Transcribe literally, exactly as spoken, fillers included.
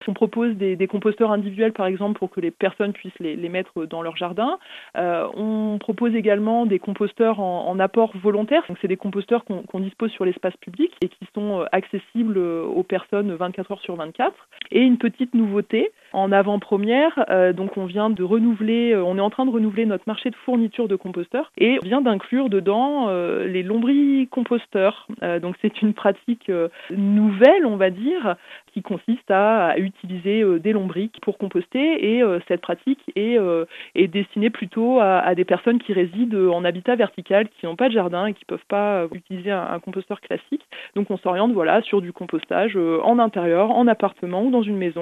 On propose des, des composteurs individuels, par exemple, pour que les personnes puissent les, les mettre dans leur jardin. Euh, on propose également des composteurs en, en apport volontaire. Donc, c'est des composteurs qu'on, qu'on dispose sur l'espace public et qui sont accessibles aux personnes vingt-quatre heures sur vingt-quatre. Et une petite nouveauté, en avant-première, euh, donc on vient de renouveler, on est en train de renouveler notre marché de fourniture de composteurs et on vient d'inclure dedans euh, les lombricomposteurs. Euh, donc c'est une pratique euh, nouvelle, on va dire, qui consiste à, à utiliser euh, des lombrics pour composter et euh, cette pratique est, euh, est destinée plutôt à, à des personnes qui résident en habitat vertical, qui n'ont pas de jardin et qui ne peuvent pas euh, utiliser un, un composteur classique. Donc on s'oriente voilà, sur du compostage euh, en intérieur, en appartement ou dans une maison.